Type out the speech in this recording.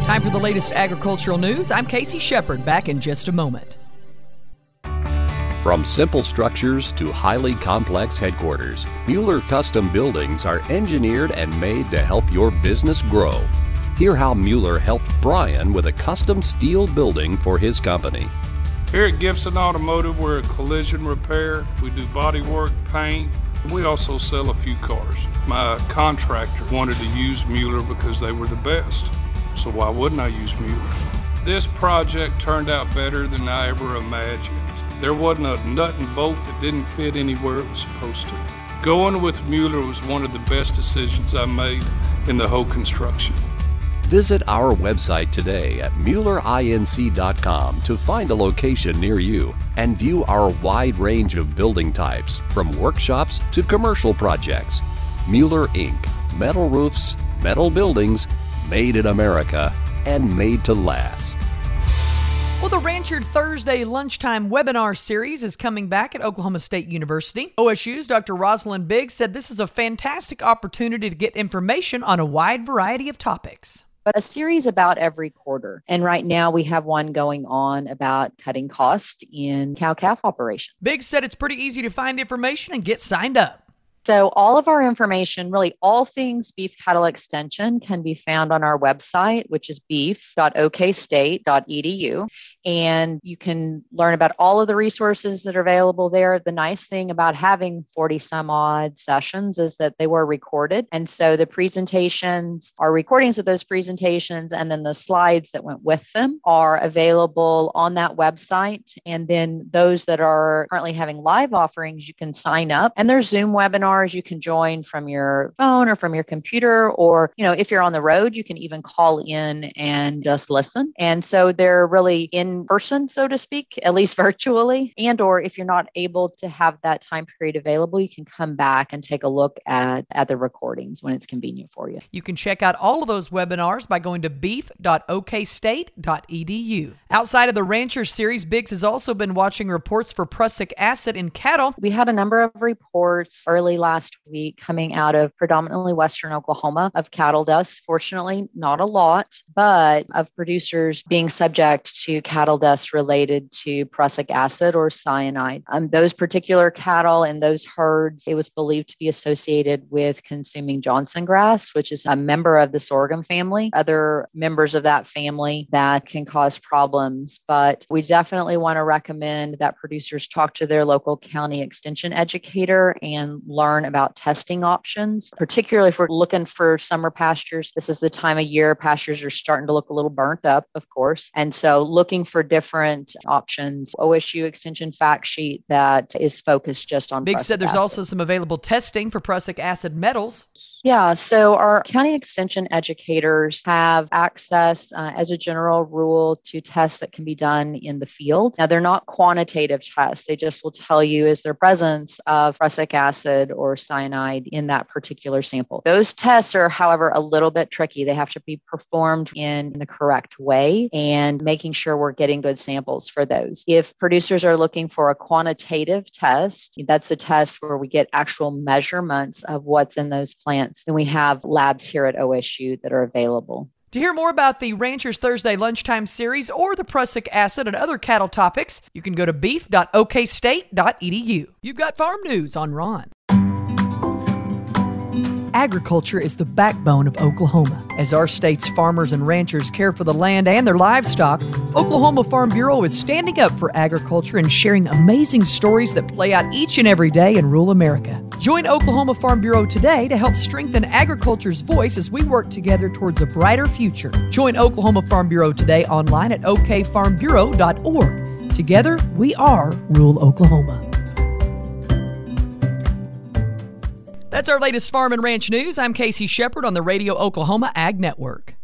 Time for the latest agricultural news. I'm Casey Shepard, back in just a moment. From simple structures to highly complex headquarters, Mueller Custom Buildings are engineered and made to help your business grow. Hear how Mueller helped Brian with a custom steel building for his company. Here at Gibson Automotive, we're a collision repair. We do body work, paint. We also sell a few cars. My contractor wanted to use Mueller because they were the best. So why wouldn't I use Mueller? This project turned out better than I ever imagined. There wasn't a nut and bolt that didn't fit anywhere it was supposed to. Going with Mueller was one of the best decisions I made in the whole construction. Visit our website today at MuellerINC.com to find a location near you and view our wide range of building types, from workshops to commercial projects. Mueller Inc. Metal roofs, metal buildings, made in America, and made to last. Well, the Rancher Thursday Lunchtime Webinar Series is coming back at Oklahoma State University. OSU's Dr. Rosalind Biggs said this is a fantastic opportunity to get information on a wide variety of topics. But a series about every quarter. And right now we have one going on about cutting cost in cow-calf operation. Biggs said it's pretty easy to find information and get signed up. So all of our information, really all things beef cattle extension, can be found on our website, which is beef.okstate.edu. And you can learn about all of the resources that are available there. The nice thing about having 40 some odd sessions is that they were recorded. And so the presentations are recordings of those presentations, and then the slides that went with them are available on that website. And then those that are currently having live offerings, you can sign up, and there's Zoom webinars you can join from your phone or from your computer, or, if you're on the road, you can even call in and just listen. And so they're really in person, so to speak, at least virtually. And or if you're not able to have that time period available, you can come back and take a look at the recordings when it's convenient for you. You can check out all of those webinars by going to beef.okstate.edu. Outside of the Rancher series, Biggs has also been watching reports for prussic acid in cattle. We had a number of reports early last week coming out of predominantly Western Oklahoma of cattle deaths. Fortunately, not a lot, but of producers being subject to cattle deaths related to prussic acid or cyanide. Those particular cattle in those herds, it was believed to be associated with consuming Johnson grass, which is a member of the sorghum family, other members of that family that can cause problems. But we definitely want to recommend that producers talk to their local county extension educator and learn about testing options, particularly if we're looking for summer pastures. This is the time of year pastures are starting to look a little burnt up, of course. And so looking for different options. OSU Extension fact sheet that is focused just on Biggs said there's acid. also some available testing for prussic acid metals. Yeah, so our county extension educators have access as a general rule to tests that can be done in the field. Now, they're not quantitative tests. They just will tell you is there presence of prussic acid or cyanide in that particular sample. Those tests are, however, a little bit tricky. They have to be performed in the correct way and making sure we're getting good samples for those. If producers are looking for a quantitative test, that's a test where we get actual measurements of what's in those plants. And we have labs here at OSU that are available. To hear more about the Ranchers Thursday Lunchtime Series or the prussic acid and other cattle topics, you can go to beef.okstate.edu. You've got farm news on Ron. Agriculture is the backbone of Oklahoma. As our state's farmers and ranchers care for the land and their livestock, Oklahoma Farm Bureau is standing up for agriculture and sharing amazing stories that play out each and every day in rural America. Join Oklahoma Farm Bureau today to help strengthen agriculture's voice as we work together towards a brighter future. Join Oklahoma Farm Bureau today online at okfarmbureau.org. Together, we are rural Oklahoma. That's our latest farm and ranch news. I'm Casey Shepard on the Radio Oklahoma Ag Network.